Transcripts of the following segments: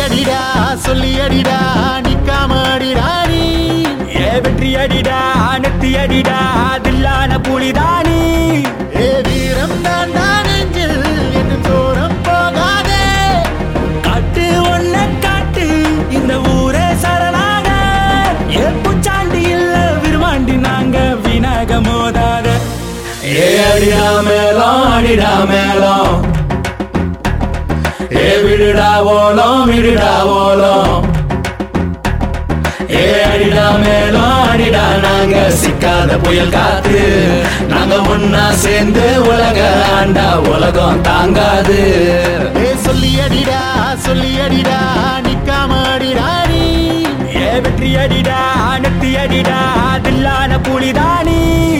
அடிடா சொல்லி அடிடா நிக்காம அடிடா நீ வெற்றி அடிடா நெத்தி அடிடா தில்லான புலிதானி வீரம் தாண்டா நெஞ்சில் என்று தோறம் போகாதே காட்டு ஒன்ன காட்டு இந்த ஊரே சரணாக புச்சாண்டி இல்ல விருமாண்டி நாங்க வினாக மோதாத அடிடா மேளம் அடிடா மேளம் விடுடா ஓலம் விடுடா ஓலம் அடிடா மேளம் அடிடா நாங்க சிக்காத புயல் காத்து நாங்க ஒன்னா சேர்ந்து உலக ஆண்டா உலகம் தாங்காது சொல்லி அடிடா நிக்காம அடிடா நீ வெற்றி அடிடா நெத்தி அடிடா தில்லான புலிதானி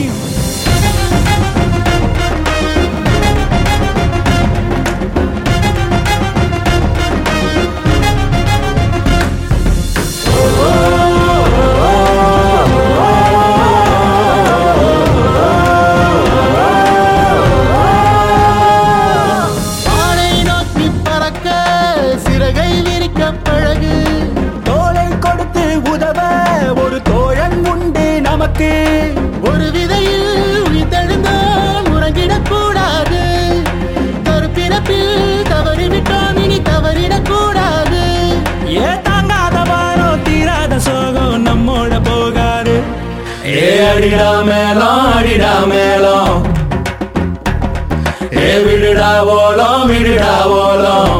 ஒரு விதையில் உயிர்த்தெழுந்தால் உறங்கிடக்கூடாது கருப்பிறப்பில் தவறிவிட்டோம் இனி தவறிடக்கூடாது தாங்காத வாரோ தீராத சோகம் நம்மோட போகாது அடிடா மேளம் அடிடா மேளம் விடுடா ஓலம் விடுடா ஓலம்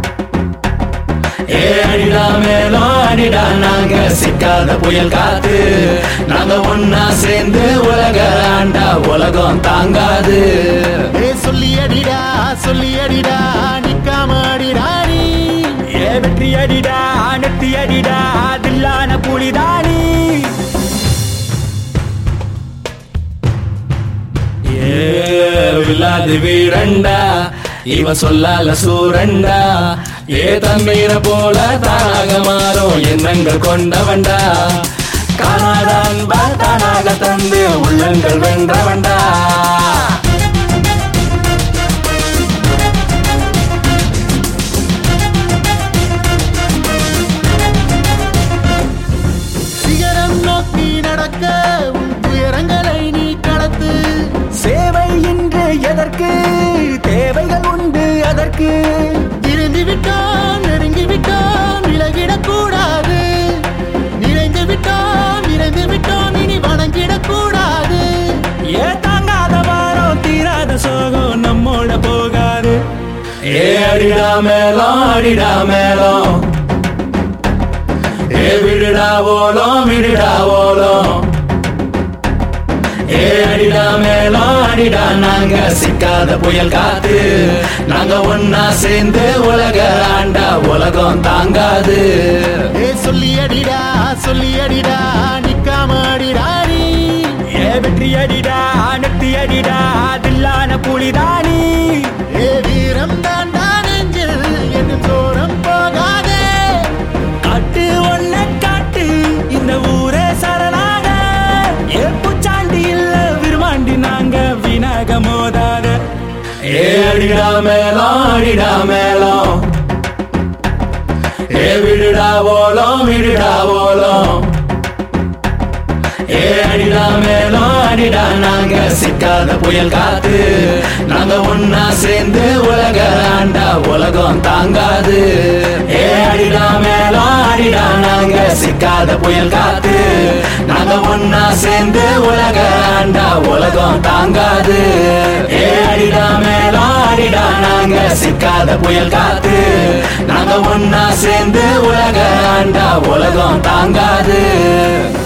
அடிடா மேளம் அடிடா நாங்க சிக்காத புயல் காத்து நாங்க ஒன்னா சேர்ந்து உலக ஆண்டா உலகம் தாங்காது சொல்லி அடிடா நிக்காம அடிடா நீ வெற்றி அடிடா நெத்தி அடிடா தில்லான புலிதானி வில்லாது வீரண்டா இவ சொல்லால சூரண்டா தண்ணீர போல தானாக மாறும் எண்ணங்கள் கொண்டவண்டா காணாத அன்பா தானாக தந்து உள்ளங்கள் வென்றவண்டா சிகரம் நோக்கி நடக்க உன் துயரங்களை நீ கடத்து சேவை இன்று எதற்கு தேவைகள் உண்டு அதற்கு இருந்து விட்டோம் நெருங்கி விட்டோம் விலகிடக்கூடாது நிறைந்து விட்டோம் இனி வணங்கிடக்கூடாது தாங்காத வாரோ தீராத சோகம் நம்மோட போகாது அடிடா மேளம் அடிடா மேளம் விடுடா ஓலம் விடுடா ஓலம் அடிடா மேளம் அடிடா நாங்க சிக்காத புயல் காத்து நாங்க ஒன்னா சேர்ந்து உலக ஆண்டா உலகம் தாங்காது சொல்லி அடிடா நிக்காம அடிடா நீ வெற்றி அடிடா நெத்தி அடிடா தில்லான புலிதானி வீரம் தாண்டா நெஞ்சில் என்று தோறம் போகாதே காட்டு ஒன்ன காட்டு இந்த ஊரே சரணாக புச்சாண்டி இல்ல விருமாண்டி நாங்க வினாக மோதாத அடிடா மேளம் அடிடா மேளம் விடுடா ஓலம் விடுடா ஓலம் அடிடா மேளம் அடிடா நாங்க சிக்காத புயல் காத்து நாங்க ஒன்னா சேர்ந்து உலக ஆண்டா உலகம் தாங்காது அடிடா மேளம் அடிடா நாங்க சிக்காத புயல் காத்து நாங்க ஒன்னா சேர்ந்து உலக ஆண்டா உலகம் தாங்காது அடிடா மேளம் அடிடா நாங்க சிக்காத புயல் காத்து நாங்க ஒன்னா சேர்ந்து உலக ஆண்டா உலகம் தாங்காது